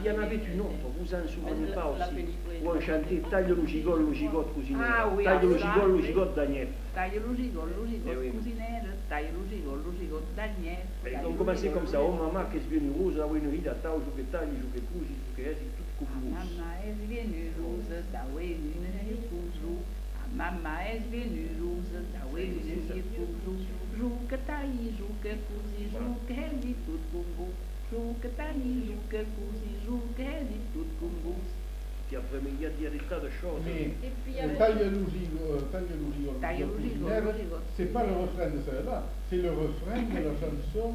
y en avait une autre, vous en souvenez pas aussi, où on chantait Taille le gigotte, cousinère. Ah oui, Taille le gigotte, Daniel. Taille le gigotte, cousinère, taille le gigotte, Daniel. Et on commençait comme ça, oh maman, qu'est-ce que viene rose, ah oui, une ride à tau, je que taille, je que cousi, je que est, tout couvre. Mamma è venue rose, da venue cousu. Mamma è venue rose, da venue cousu. Jou que taille, jou que cousi, jou que elle dit tout couvre. Jou que taille, jou que cousi, jou que elle dit tout couvre. Puis après, mais il y a des tas de choses. Mais taille le gigot, c'est pas le refrain de celle-là, c'est le refrain de la chanson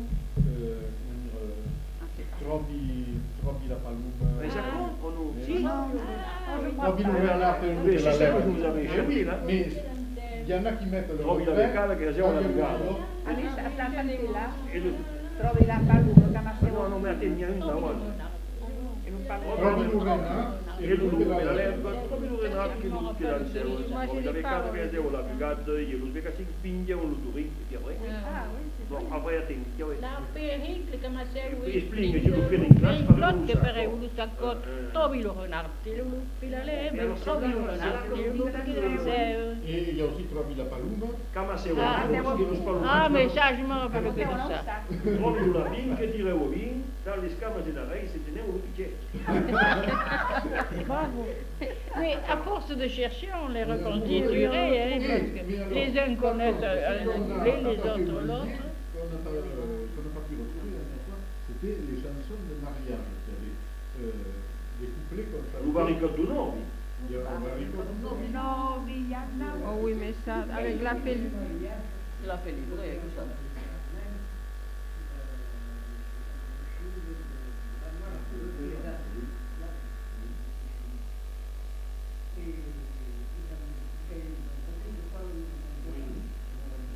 Trovi la paluma. Mais ça compte pour nous. Si. Trovi l'urenate Mais c'est ça que lèvre. vous avez chanté là. Mais il y en a qui mettent le Trovi la refrain. beccara che siamo la beccara. Allez, attendez là. E lo... Trovi la paluma, chiamasse No, non mi attende una volta. E non parlo. Trovi l'urenate E lui la leva, trovi l'urenate che non ti dà il sero. Trovi la beccara che siamo la becata, e lo becca si spinge, un lo duri, e poi. Ah, oui, c'est Bon, après attenti, ouais. La pericle che mi segue. Esplica, io lo fai in classe, Il plot che per un saccot, trovi lo renarti, lo lupi la leva, trovi lo renarti, lo lupi la leva. Et il y a aussi Trovi la paluma. Come se lo spallo. Ah, mais ça, je me rappelle que de ça. Trovi una vin che tira o vin, dalle scame della rei se tenevo lo picchietto. Bravo. Mais à force de chercher, on les reconstituerait, hein, parce que les uns connaissent un couplet, les autres l'autre. Qu'on n'a pas pu retrouver la dernière fois, c'était les chansons de Marianne, qui avaient des couplets comme ça. L'Uvarico du Novi. Il y a Uvarico du Novi. No, Villanueva. Oh oui, mais ça, avec la pellicule. La pellicola,